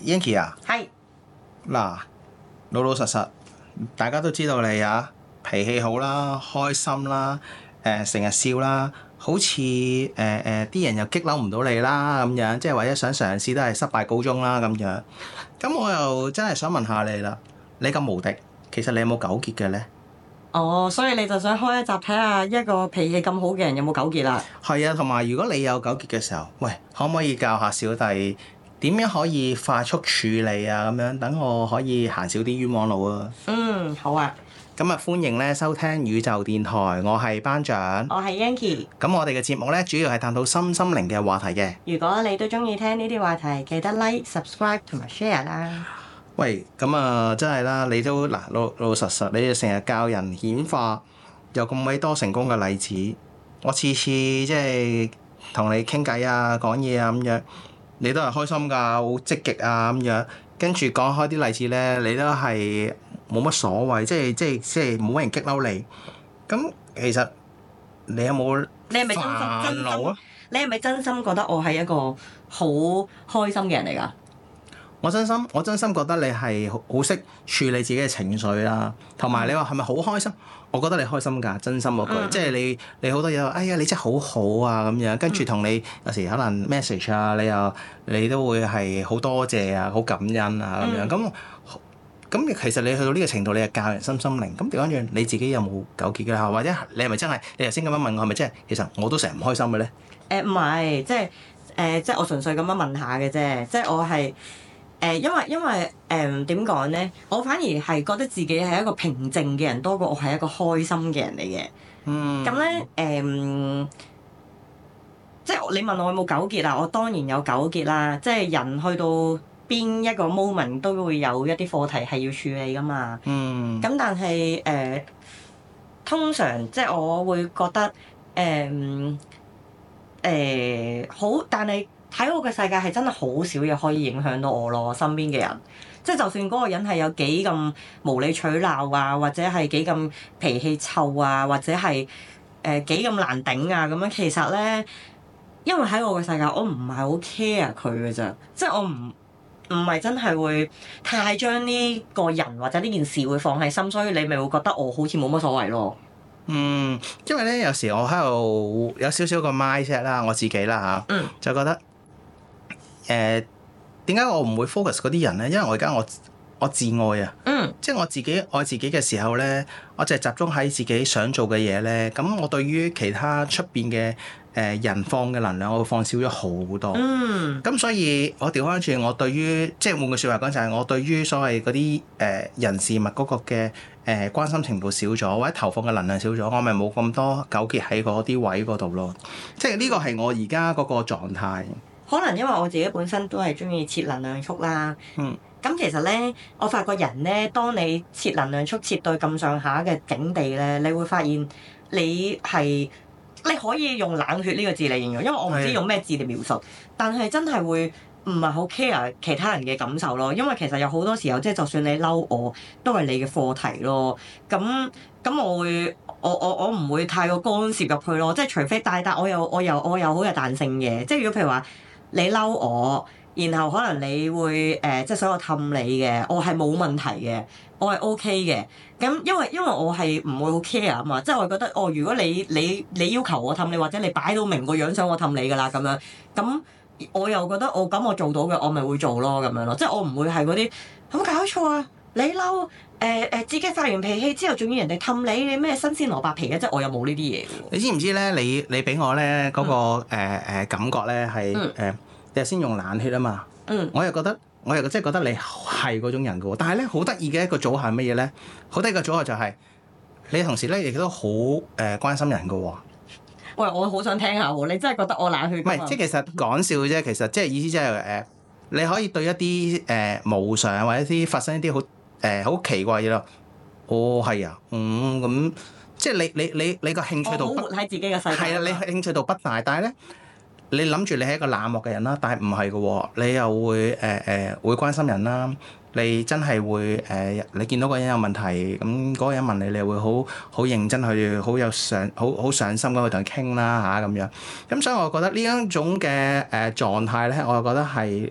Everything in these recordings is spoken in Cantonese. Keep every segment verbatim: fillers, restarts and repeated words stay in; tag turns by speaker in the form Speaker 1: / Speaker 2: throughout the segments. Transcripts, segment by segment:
Speaker 1: Yanky 啊，
Speaker 2: 係
Speaker 1: 嗱，老老實實，大家都知道你啊，脾氣好啦，開心啦，誒成日笑啦，好似誒誒啲人又激嬲唔到你啦咁樣，即係或者想嘗試都係失敗告終啦咁樣。咁我又真係想問下你啦，你咁無敵，其實你有冇糾結嘅咧？
Speaker 2: 哦，所以你就想開一集睇下一個脾氣咁好嘅人有冇糾結啦？
Speaker 1: 係啊，同埋如果你有糾結嘅時候，喂，可唔可以教下小弟點樣可以快速處理啊？咁樣等我可以行少啲冤枉路啊！
Speaker 2: 嗯，好啊。
Speaker 1: 咁啊，歡迎咧收聽宇宙電台，我係班長。
Speaker 2: 我係 Yanky。
Speaker 1: 咁我哋嘅節目咧，主要係探討身心靈嘅話題嘅。
Speaker 2: 如果你都中意聽呢啲話題，記得 like、subscribe 同埋 share 啦。
Speaker 1: 喂，咁啊，真係啦，你都嗱老老老實實，你哋成日教人顯化，有咁鬼多成功嘅例子，我次次即係同你傾偈啊、講嘢啊咁樣，你都係開心㗎，好積極啊咁樣。跟住講開啲例子咧，你都係冇乜所謂，即係即係即係冇乜人激嬲你。咁其實你有冇
Speaker 2: 你係咪真心
Speaker 1: 煩
Speaker 2: 真心
Speaker 1: 惱啊？？
Speaker 2: 你係咪真心覺得我係一個好開心嘅人嚟㗎？
Speaker 1: 我真心，我真心覺得你係好好識處理自己嘅情緒啦，同埋你話係咪好開心？我覺得你開心㗎，真心嗰句，
Speaker 2: 嗯
Speaker 1: 即係你你好多嘢，哎呀你真係好好啊咁樣，跟住同你有時可能 message 啊，你又你都會係好多謝啊，好感恩啊咁樣，咁咁、其實你去到呢個程度，你係教人心心靈，咁調翻轉你自己有冇糾結㗎？或者你係咪真係你頭先咁樣問我係咪真係其實我都成日唔開心嘅咧？
Speaker 2: 誒唔係，即係誒、呃、即係我純粹咁樣問下嘅啫，即係我係誒、呃、因為因為誒點講咧，我反而係覺得自己係一個平靜嘅人多過我係一個開心嘅人嚟嘅。
Speaker 1: 嗯。
Speaker 2: 咁咧誒，即係你問我有冇糾結啊？我當然有糾結啦。即係人去到邊一個 moment 都會有一啲課題係要處理噶嘛。
Speaker 1: 嗯。
Speaker 2: 咁但係誒、呃，通常即係我會覺得誒誒好，但係喺我嘅世界係真係好少嘢可以影響到我咯。我身邊嘅人，即係就算嗰個人係有幾咁無理取鬧啊，或者係幾咁脾氣臭啊，或者係誒幾咁難頂啊咁樣，其實咧，因為喺我嘅世界，我唔係好 care 佢嘅咋，即係我唔。唔係真係會太將呢個人或者呢件事會放喺心，所以你咪會覺得我好似冇乜所謂咯。
Speaker 1: 嗯，因為咧有時我喺度有少少個 mindset 啦，我自己啦嚇，
Speaker 2: 嗯、
Speaker 1: 就覺得誒點解我唔會 focus 嗰啲人咧？因為我而家我我自愛啊，
Speaker 2: 嗯，
Speaker 1: 即係我自己愛自己嘅時候咧，我就係集中喺自己想做嘅嘢咧。咁我對於其他出邊嘅誒人放嘅能量，我會放少咗好多。
Speaker 2: 嗯，
Speaker 1: 咁所以我調翻轉，我對於即係換句説話講，就係我對於所謂嗰啲誒人事物嗰個嘅誒、呃、關心程度少咗，或者投放嘅能量少咗，我咪冇咁多糾結喺嗰啲位嗰度咯。即係呢個係我而家嗰個狀態。
Speaker 2: 可能因為我自己本身都係中意設能量束啦。
Speaker 1: 嗯。
Speaker 2: 咁其實咧，我發覺人咧，當你設能量束設到咁上下嘅境地咧，你會發現你係你可以用冷血呢個字嚟形容，因為我唔知用咩字嚟描述，但係真係會唔係好 care 其他人嘅感受咯。因為其實有好多時候，即係就算你嬲我，都係你嘅課題咯。咁咁我會我我我唔會太過干涉入去咯。即係除非但但我又我又我又好有彈性嘅。即係如果譬如話你嬲我。然後可能你會誒、呃，即係想我氹你嘅，我係冇問題嘅，我係 OK 嘅。咁因為因為我係唔會好 care 啊嘛，即係我覺得哦，如果你你你要求我氹你，或者你擺到明個樣想我氹你㗎啦咁樣，咁我又覺得我咁我做到嘅，我咪會做咯咁樣咯。即係我唔會係嗰啲有冇搞錯啊？你嬲誒誒自己發完脾氣之後，仲要人哋氹你，你咩新鮮蘿蔔皮嘅？即係我又冇呢啲嘢嘅喎。
Speaker 1: 你知唔知咧？你你俾我咧嗰、那個誒誒、嗯呃、感覺咧係誒。呃你係先用冷血啊嘛，
Speaker 2: 嗯、
Speaker 1: 我又覺得，我又即係覺得你係嗰種人嘅喎。但係咧，好得意嘅一個組合係乜嘢咧？好得意嘅組合就係、是、你同時咧亦都好誒、呃、關心人嘅喎。
Speaker 2: 喂，我好想聽下喎，你真係覺得我冷血？
Speaker 1: 唔係，即係其實講笑啫。其實即係意思即係誒，你可以對一啲誒、呃、無常或者啲發生一啲好誒好奇怪嘢咯。哦，係啊，嗯咁，即係你你你你個興趣度
Speaker 2: 我好活喺自己嘅世界。
Speaker 1: 係啊，你興趣度不大，但係咧。你諗住你係一個冷漠嘅人啦，但係唔係嘅喎，你又會誒誒、呃呃、會關心人啦，你真係會誒、呃，你見到個人有問題，咁、那、嗰個人問你，你會好好認真去，好有上好好上心咁去同佢傾啦嚇咁樣。咁所以我覺得呢一種嘅誒狀態咧，我就覺得係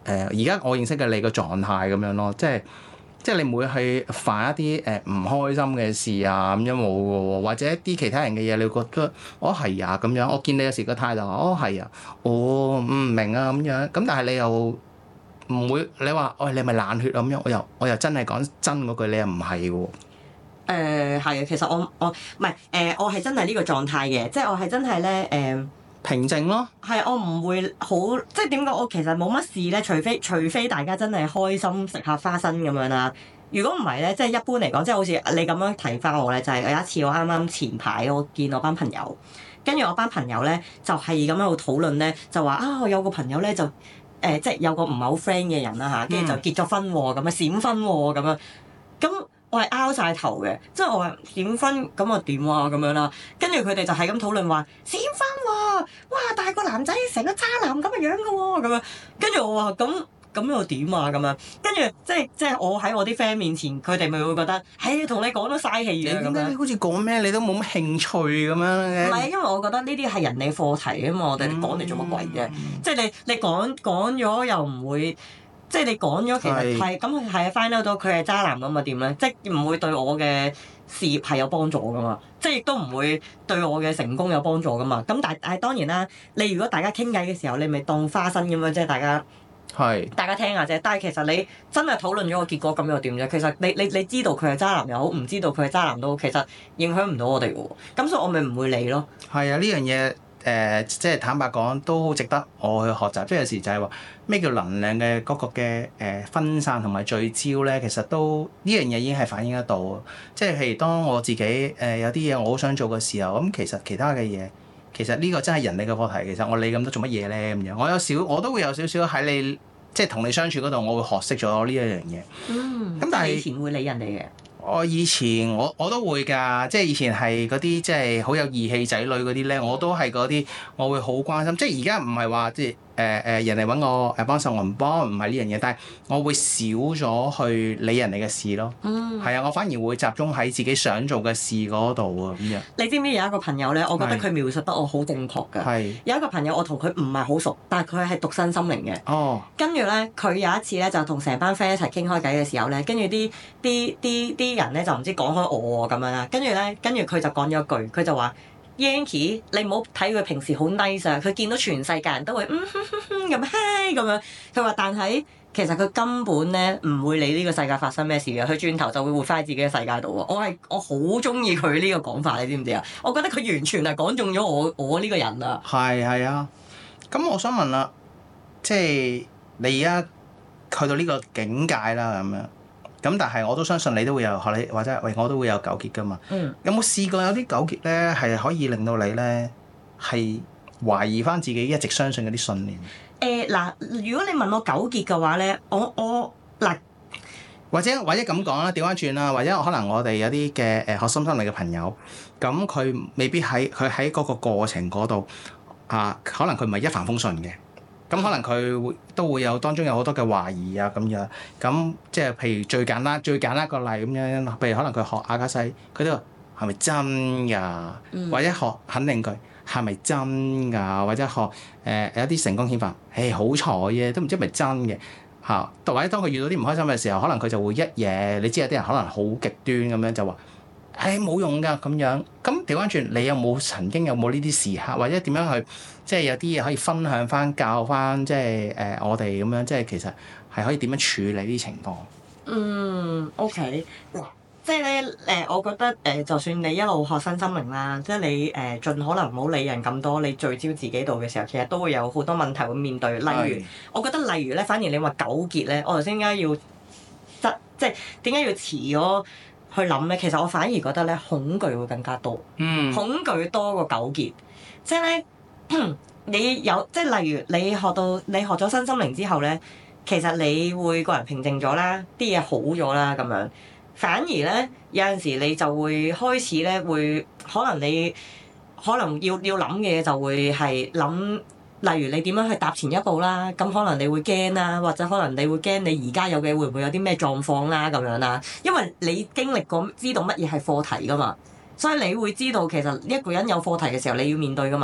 Speaker 1: 而家我認識嘅你個狀態咁樣咯，即係即係你唔會去犯一啲誒唔開心嘅事啊咁樣冇嘅喎，或者一啲其他人嘅嘢，你會覺得哦係啊咁樣，我見你有時個態度哦係啊，我唔明啊咁樣，咁但係你又唔會你話哦你係咪冷血啊咁樣，我又我又真係講真嗰句，你又唔係喎。
Speaker 2: 誒係啊，其實我我唔係誒，我係真係呢個狀態嘅，即係我係真係咧誒
Speaker 1: 平靜咯。係
Speaker 2: 我唔會好即係點講？我其實冇乜事咧，除非除非大家真係開心食下花生咁樣啦。如果唔係咧，即係一般嚟講，即係好似你咁樣提翻我咧，就係有一次我啱啱前排我見我班朋友，跟住我班朋友咧就係咁喺度討論咧，就話啊我有個朋友咧就誒、呃、即係有個唔係好 friend 嘅人啦嚇，跟住就結咗婚喎，咁啊閃婚喎咁樣咁。我係拗晒頭嘅，即係我話閃婚咁啊點啊咁樣啦，跟住佢哋就係咁討論話閃婚喎，哇但係個男仔成個渣男咁嘅樣嘅喎，咁樣跟住我話咁咁又點啊咁樣，跟住即係即係我喺我啲 friend 面前，佢哋咪會覺得，唉同你講都嘥氣嘅咁樣，
Speaker 1: 好似講咩你都冇乜興趣咁樣嘅。
Speaker 2: 唔係，因為我覺得呢啲係人哋課題啊嘛，我哋講嚟做乜鬼啫？嗯、即係你你講講咗又唔會。即係你講咗，其實係咁佢係 find out 到佢係渣男咁啊點咧？即係唔會對我嘅事業係有幫助噶嘛？即係亦都唔會對我嘅成功有幫助噶嘛？咁但係但係當然啦，你如果大家傾偈嘅時候，你咪當花生咁樣，即係大家係是大家聽下啫。但係其實你真係討論咗個結果咁又點啫？其實你你你知道佢係渣男又好，唔知道佢係渣男都好，其實影響唔到我哋嘅喎。咁所以我咪唔會理咯。係
Speaker 1: 啊，呢樣嘢。誒、呃，即係坦白講，都好值得我去學習。即係有時就係話咩叫能量嘅嗰個嘅誒、呃、分散同埋聚焦咧，其實都呢樣嘢已經係反映得到。即係譬如當我自己誒、呃、有啲嘢我好想做嘅時候，咁其實其他嘅嘢，其實呢個真係人哋嘅課題。其實我理咁多做乜嘢咧咁樣？我有少我都會有少少喺你即係同你相處嗰度，我會學識咗呢一樣嘢。
Speaker 2: 嗯，咁但係以前會理人哋嘅。
Speaker 1: 我以前我我都會㗎，即係以前係嗰啲即係好有義氣仔女嗰啲咧，我都係嗰啲我會好關心。即係而家唔係話即係誒誒人哋揾我誒幫手，我唔幫，唔係呢樣嘢。但係我會少咗去理人哋嘅事咯。嗯，係啊，我反而會集中喺自己想做嘅事嗰度啊，咁樣。
Speaker 2: 你知唔知有一個朋友咧？我覺得佢描述得我好正確㗎。係。有一個朋友，我同佢唔係好熟，但係佢係讀身心靈嘅。哦。跟住咧，佢有一次咧，就同成班 friend 一齊傾開偈嘅時候咧，跟住啲啲啲啲人咧就唔知講開我喎咁樣啦。跟住咧，跟住佢就講咗一句，佢就話 Yanky，你唔好睇佢平時好 nice 啊，佢見到全世界人都會嗯哼哼哼咁嗨咁樣。佢話但係其實佢根本咧唔會理呢個世界發生咩事嘅，佢轉頭就會活翻喺自己嘅世界度喎。我係我好中意佢呢個講法，你知唔知啊？我覺得佢完全係講中咗我我呢個人啊。係
Speaker 1: 係啊，咁我想問啦，即係你而家去到呢個境界啦咁樣。咁但係我都相信你都會有學你或者喂我都會有糾結㗎嘛。嗯。有冇試過有啲糾結咧係可以令到你咧係懷疑返自己一直相信嗰啲信念？
Speaker 2: 誒嗱、呃，如果你問我糾結嘅話咧，我我嗱，
Speaker 1: 或者或者咁講啦，調返轉啦，或者可能我哋有啲嘅誒學心心理嘅朋友，咁佢未必喺佢喺嗰個過程嗰度啊，可能佢唔係一帆風順嘅。咁可能佢會都會有當中有好多嘅懷疑啊咁樣，咁即係譬如最簡單最簡單一個例咁樣，譬如可能佢學阿卡西，佢都話係咪真㗎？嗯、或者學肯定句係咪真㗎？或者學誒、呃、有啲成功顯化，誒好彩嘅，都唔知係咪真嘅嚇。或者當佢遇到啲唔開心嘅時候，可能佢就會一嘢，你知有啲人可能好極端咁樣就話。誒冇、哎、用㗎咁樣，咁調翻轉，你有冇曾經有冇呢啲時刻，或者點樣去，即係有啲嘢可以分享翻、教翻，即係誒、呃、我哋咁樣，即係其實係可以點樣處理呢啲情況？
Speaker 2: 嗯，OK，嗱，即係咧誒，我覺得誒、呃，就算你一路學新心靈啦，即係你誒、呃、盡可能唔好理人咁多，你聚焦自己度嘅時候，其實都會有好多問題會面對。例如，是我覺得例如咧，反而你話糾結咧，我頭先點解要即即係點解要遲咗？去諗咧，其實我反而覺得咧，恐懼會更加多，嗯、恐懼多過糾結。即係咧，你有即係例如你學到你學咗身心靈之後咧，其實你會個人平靜咗啦，啲嘢好咗啦咁樣。反而咧，有陣時你就會開始咧，會可能你可能要要諗嘅嘢就會係諗。例如你點樣去踏前一步啦，咁可能你會驚啦，或者可能你會驚你而家有嘅會唔會有啲咩狀況啦咁樣啦，因為你經歷過知道乜嘢係課題㗎嘛，所以你會知道其實一個人有課題嘅時候你要面對㗎嘛。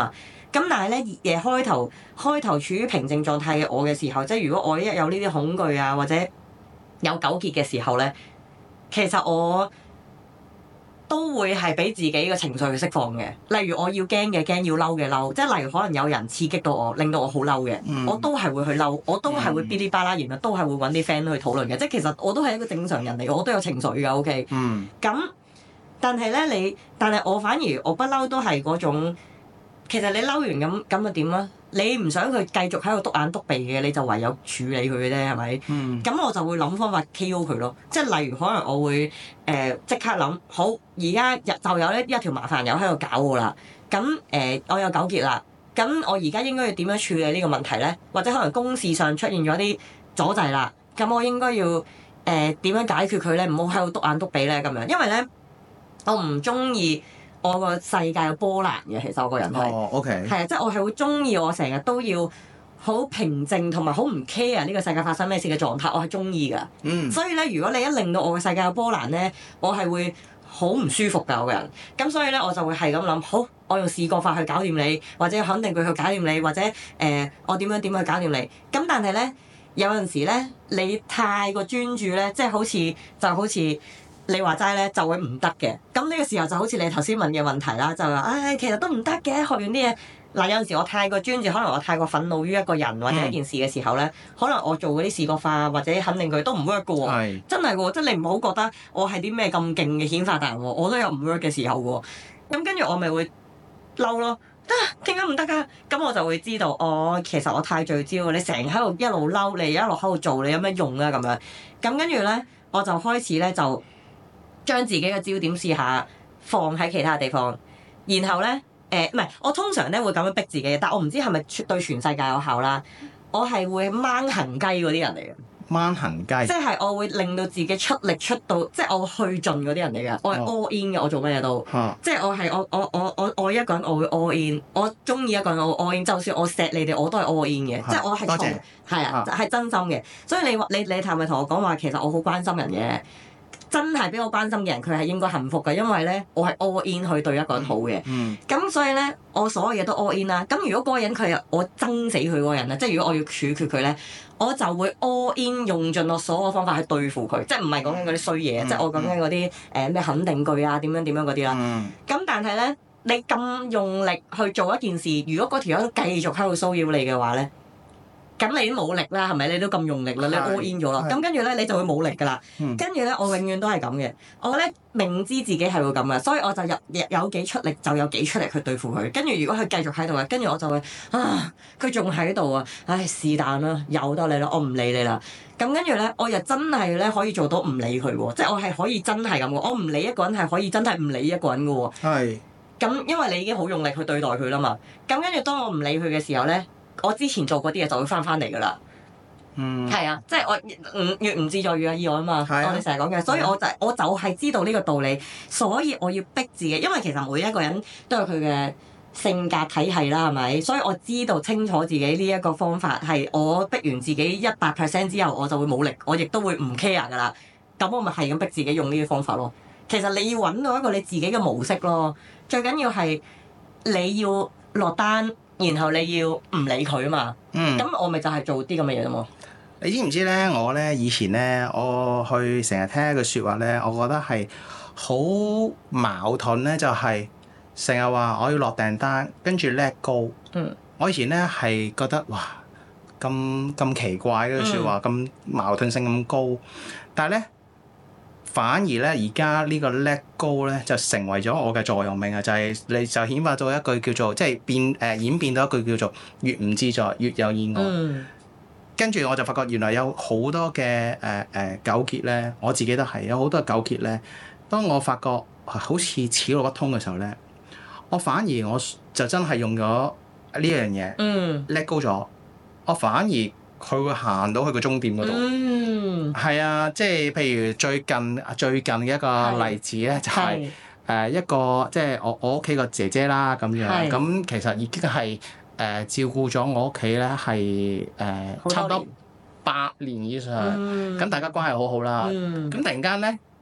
Speaker 2: 咁但係咧誒開頭開頭處於平靜狀態嘅我嘅時候，即係如果我一有呢啲恐懼啊或者有糾結嘅時候咧，其實我都會係俾自己嘅情緒去釋放嘅。例如我要驚嘅驚，要嬲嘅嬲，即係例如可能有人刺激到我，令到我好嬲嘅，
Speaker 1: 嗯、
Speaker 2: 我都係會去嬲，我都係會嗶哩吧啦，然後都係會揾啲 friend 去討論嘅。即係其實我都係一個正常人嚟，我都有情緒㗎。OK，
Speaker 1: 嗯，
Speaker 2: 咁但係咧你，但係我反而我不嬲都係嗰種，其實你嬲完咁咁就點啊？你唔想佢繼續喺度篤眼篤鼻嘅，你就唯有處理佢嘅啫，係咪？
Speaker 1: 嗯，
Speaker 2: 咁我就會諗方法 K O 佢咯。即係例如可能我會誒即、呃、刻諗，好而家就有呢一條麻煩友喺度搞我啦。咁誒、呃、我有糾結啦。咁我而家應該要點樣處理呢個問題咧？或者可能公事上出現咗啲阻滯啦。咁我應該要誒點、呃、樣解決佢咧？唔好喺度篤眼篤鼻咧咁樣。因為咧我唔中意我個世界有波瀾嘅，其實我個人係，
Speaker 1: 哦，OK，
Speaker 2: 係啊，即係我係會中意我成日都要好平靜同埋好唔 care 呢個世界發生咩事嘅狀態，我係中意㗎。
Speaker 1: 嗯，
Speaker 2: 所以咧，如果你一令到我個世界有波瀾咧，我係會好唔舒服㗎，我個人。咁所以咧，我就會係咁諗，好，我用視覺法去搞掂你，或者肯定佢去搞掂你，或者誒、呃、我點樣點去搞掂你。咁但係咧，有陣時咧，你太過專注咧，即係好似就好似。你話齋咧就會唔得嘅，咁呢個時候就好似你頭先問嘅問題啦，就話唉、哎，其實都唔得嘅，學完啲嘢嗱，有陣時我太過專注，可能我太過憤怒於一個人或者一件事嘅時候咧，嗯、可能我做嗰啲視覺化或者肯定佢都唔 work 嘅喎，是真係喎，即係你唔好覺得我係啲咩咁勁嘅顯化達人喎，我都有唔 work 嘅時候喎，咁跟住我咪會嬲咯，啊點解唔得㗎？咁我就會知道，哦，其實我太聚焦，你成日喺度一路嬲，你一路喺度做，你有咩用啊咁樣？咁跟住咧，我就開始咧就。將自己嘅焦點試下放喺其他地方，然後咧誒唔係，我通常咧會咁樣逼自己，但我唔知係咪對全世界有效啦。我係會掹痕雞嗰啲人嚟嘅，
Speaker 1: 掹痕雞，
Speaker 2: 即係我會令到自己出力出到，即係我去盡嗰啲人嚟嘅。我係 all in 嘅，我做乜嘢都，
Speaker 1: 哦、
Speaker 2: 即係我係我我我我愛一個人，我會 all in。我中意一個人，我會 all in。就算我錫你哋，我都係 all in 嘅，即係我係從係啊，係真心嘅。所以你話你你係咪同我講話，其實我好關心人嘅？真係俾我關心嘅人，佢係應該幸福嘅，因為咧我係 all in 去對一個人好嘅。咁、嗯、所以咧，我所有嘢都 all in 啦。咁如果嗰個人佢係我憎死佢嗰個人咧，即係如果我要處決佢咧，我就會 all in 用盡我所有方法去對付佢，即係唔係講緊嗰啲衰嘢，嗯、即係我講緊嗰啲誒咩肯定句啊，點樣點樣嗰啲啦。咁、嗯、但係咧，你咁用力去做一件事，如果嗰條友繼續喺度騷擾你嘅話咧，咁你都冇力啦，係咪？你都咁用力啦，你 all in 咗啦。咁跟住咧，你就會冇力㗎啦。跟住咧，我永遠都係咁嘅。我咧明知自己係會咁嘅，所以我就有有幾出力就有幾出力去對付佢。跟住如果佢繼續喺度嘅，跟住我就會啊，佢仲喺度啊，唉是但啦，由得你啦，我唔理你啦。咁跟住咧，我又真係咧可以做到唔理佢喎，即係我係可以真係咁嘅。我唔理一個人係可以真係唔理一個人嘅喎。係是。咁因為你已經好用力去對待佢啦嘛。咁跟住當我唔理佢嘅時候咧。我之前做嗰啲嘢就會翻翻嚟㗎啦，嗯，係啊，即係我唔越唔自在越有意外啊嘛，啊我哋成日講嘅，所以我就我就係知道呢個道理，所以我要逼自己，因為其實每一個人都有佢嘅性格體系啦，係咪？所以我知道清楚自己呢一個方法係我逼完自己一百 percent 之後，我就會冇力，我亦都會唔 care 㗎啦。咁我咪係咁逼自己用呢啲方法咯。其實你要揾到一個你自己嘅模式咯，最緊要係你要落單。然後你要唔理佢啊嘛，咁、嗯、我咪就係做啲咁嘅嘢啫嘛。
Speaker 1: 你知唔知咧？我咧以前咧，我去成日聽一句説話咧，我覺得係好矛盾咧，就係成日話我要落訂單，跟住 let go。嗯。我以前咧係覺得哇，咁咁奇怪嘅説話，咁、嗯、矛盾性咁高，但係咧。反而咧，而家呢個 let go 咧，就成為咗我嘅座右銘啊！就係、是、你就顯化到一句叫做，即係變誒、呃、演變到一句叫做越唔自在越有意外。嗯、跟住我就發覺原來有好多嘅誒誒糾結咧，我自己都係有好多糾結咧。當我發覺好似此路不通嘅時候咧，我反而我就真係用咗呢樣嘢 let go 咗，我反而佢會行到去個終點嗰度。嗯係啊，即係譬如最近最近嘅一個例子咧，就係誒一個即係我我屋企個姐姐啦咁樣，咁其實已經係誒照顧咗我屋企咧係誒差唔多八年以上，咁大家關係好好啦。咁突然間咧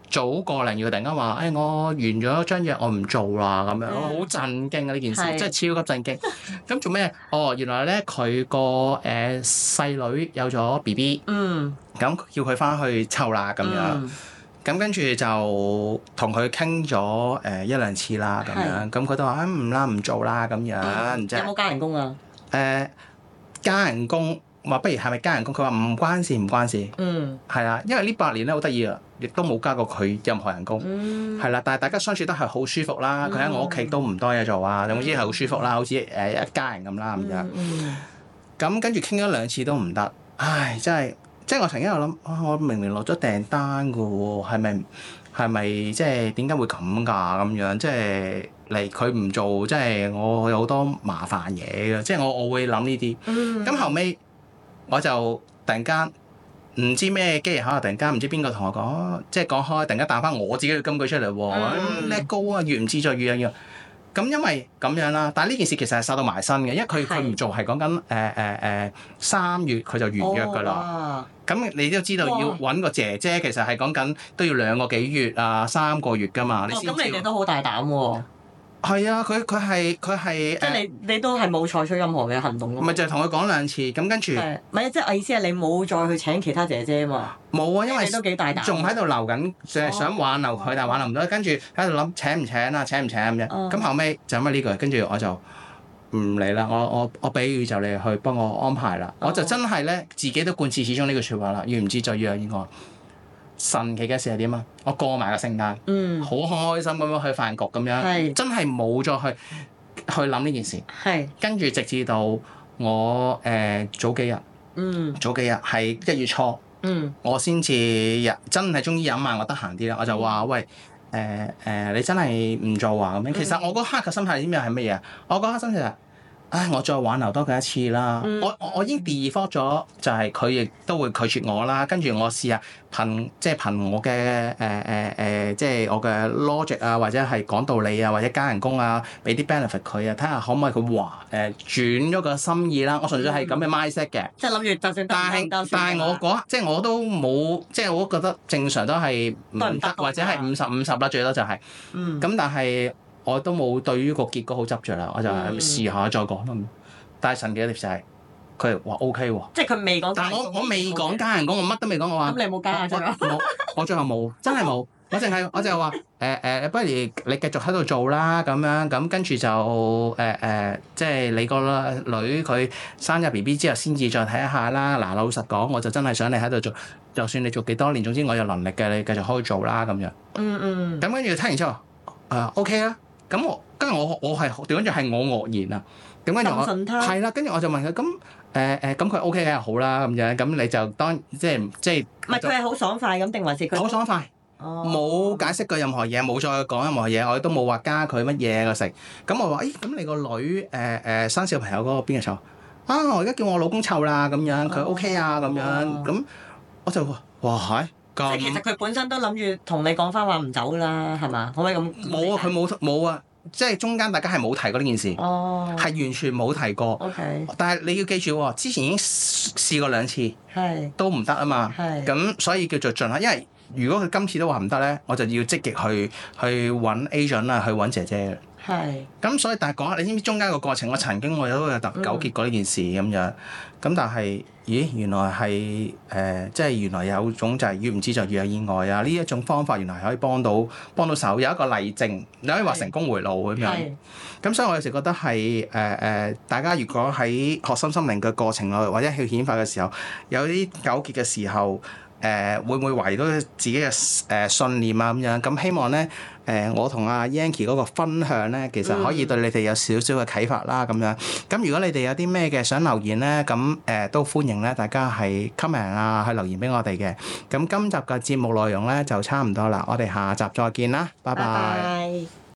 Speaker 1: 早個零月突然間話，誒、哎、我完咗張約，我唔做啦咁樣，我好、
Speaker 2: 嗯、
Speaker 1: 震驚啊！呢件事
Speaker 2: 係
Speaker 1: 真係超級震驚。咁做咩？哦，原來咧佢個誒細女有咗 B B，
Speaker 2: 嗯，
Speaker 1: 咁叫佢翻去湊啦咁樣。
Speaker 2: 嗯
Speaker 1: 咁跟住就同佢傾咗誒一兩次啦，咁樣咁佢都話啊唔啦唔做啦咁樣，
Speaker 2: 嗯、
Speaker 1: 即係
Speaker 2: 有冇加人工啊？
Speaker 1: 誒、呃、加人工，話不如係咪加人工？佢話唔關事唔關事，
Speaker 2: 嗯，
Speaker 1: 係啦，因為呢八年咧好得意啊，亦都冇加過佢任何人工，係啦、嗯，但係大家相處得係好舒服啦。佢喺、嗯、我屋企都唔多嘢做啊，總之係好舒服啦，好似誒一家人咁啦咁樣。咁、
Speaker 2: 嗯
Speaker 1: 嗯、跟住傾咗兩次都唔得，唉真係。即係我曾經有諗，啊我明明落咗訂單㗎喎，係咪係咪即係點解會咁㗎咁樣？即係嚟佢唔做，即係我有好多麻煩嘢嘅，即係我我會諗呢啲。咁、嗯、後尾我就突然間唔知咩機械，突然間唔知邊個同我講，即係講開，突然間彈翻我自己嘅金句出嚟喎，let go啊，越唔自在越一樣。咁因為咁樣啦，但係呢件事其實係殺到埋身嘅，因為佢佢唔做係講緊誒誒誒三月佢就完約㗎啦。咁、哦、你都知道要揾個姐姐，其實係講緊都要兩個幾月啊三個月㗎嘛。你先知。
Speaker 2: 咁、哦、你哋都好大膽喎。
Speaker 1: 係啊，佢佢係佢係。即
Speaker 2: 係你你都係冇採取任何嘅行動咯。
Speaker 1: 咪就係同佢講兩次，咁跟住。係。
Speaker 2: 唔係即係我意思係你冇再去請其他姐姐啊嘛。
Speaker 1: 冇啊，因為
Speaker 2: 你都幾大膽。
Speaker 1: 仲喺度留緊，就係想挽留佢，但係挽留唔到，跟住喺度諗請唔請啊，請唔請咁樣。咁、哦、後尾就咁啊呢句，跟住我就唔理啦，我我我俾宇宙你去幫我安排啦。哦、我就真係咧自己都貫徹始終呢句説話啦，要唔知就要有意外。神奇嘅事係點啊？我過埋個聖誕，好、嗯、開心咁樣去飯局咁樣，是真係冇再去去諗呢件事。是跟住直至到我誒、呃、早幾日，嗯、早幾日係一月初，嗯、我先至日真係終於有一晚我得閒啲啦，我就話喂誒誒、呃呃，你真係唔做啊咁樣。其實我嗰刻嘅心態點樣係乜嘢？我嗰刻心態係。唉，我再挽留多佢一次啦。嗯、我我我已經 default 咗，就係佢亦都會拒絕我啦。跟住我試下憑即係憑我嘅誒誒誒，即係我嘅 logic 啊，或者係講道理啊，或者加人工啊，俾啲 benefit 佢啊，睇下可唔可以佢話誒轉咗個心意啦。我純粹係咁嘅 mindset 嘅。
Speaker 2: 即係諗住就算但係但
Speaker 1: 係我嗰即係我都冇，即係我都覺得正常都係唔得，或者係五十五十啦，最多就係、是。嗯。咁但係。我都冇對於個結果好執着啦，我就係試下再講咯。嗯、但係神奇嘅就係佢話 O K 喎，
Speaker 2: 即係佢未講。
Speaker 1: 但係我我未講加人工，我乜都未講，我話。
Speaker 2: 咁你有冇加啊？最後
Speaker 1: 冇，我最後冇，真係冇。我淨係我就係話誒誒，不如你繼續喺度做啦咁樣，咁跟住就誒誒、呃呃，即係你個女佢生咗 B B 之後先至再睇下啦。嗱，老實講，我就真係想你喺度做，就算你做幾多年，總之我有能力嘅，你繼續可以做啦咁樣。嗯嗯。咁跟住聽完之後，誒 O K 啦。咁我跟住我我係調翻轉係我愕然啊！咁跟住我係啦，跟住我就問佢咁誒誒咁佢 O K 嘅好啦咁樣，咁你就當即係即係
Speaker 2: 唔係佢係好爽快咁定還是佢
Speaker 1: 好爽快？冇、哦、解釋過任何嘢，冇再講任何嘢，我都冇話加佢乜嘢個食。咁我話誒咁你個女誒誒、呃呃、生小朋友嗰個邊個湊啊？我而家叫我老公湊啦咁樣，佢 O K 啊咁樣，咁我就話哇係。
Speaker 2: 即係其實佢本身都諗住同你講翻話唔走啦，係嘛？可唔可以咁？
Speaker 1: 冇啊，佢冇冇啊，即係中間大家係冇提過呢件事，係、哦、完全冇提過。Okay. 但係你要記住喎，之前已經試過兩次，是都唔得啊嘛。咁是所以叫做盡啦，因為如果佢今次都話唔得咧，我就要積極去去揾 agent 啊，去揾姐姐。係。咁所以但係講下，你知唔知中間個過程？我曾經我都有特糾結過呢件事咁樣，咁但係。咦，原來係誒、呃，即係原來有種就係越唔知就越有意外啊！呢一種方法原來可以幫到幫到手，有一個例證，你可以話成功回路咁樣。咁所以我有時覺得係誒誒，大家如果喺學心心靈嘅過程內，或者去顯化嘅時候，有啲糾結嘅時候，誒、呃、會唔會懷疑到自己嘅誒、呃、信念啊咁樣？咁希望咧誒、呃，我同阿 Yanky 嗰個分享咧，其實可以對你哋有少少嘅啟發啦咁樣。咁如果你哋有啲咩嘅想留言咧，咁誒、呃、都歡迎咧，大家係 comment 啊，去留言俾我哋嘅。咁今集嘅節目內容咧就差唔多啦，我哋下集再見啦，拜拜。拜拜。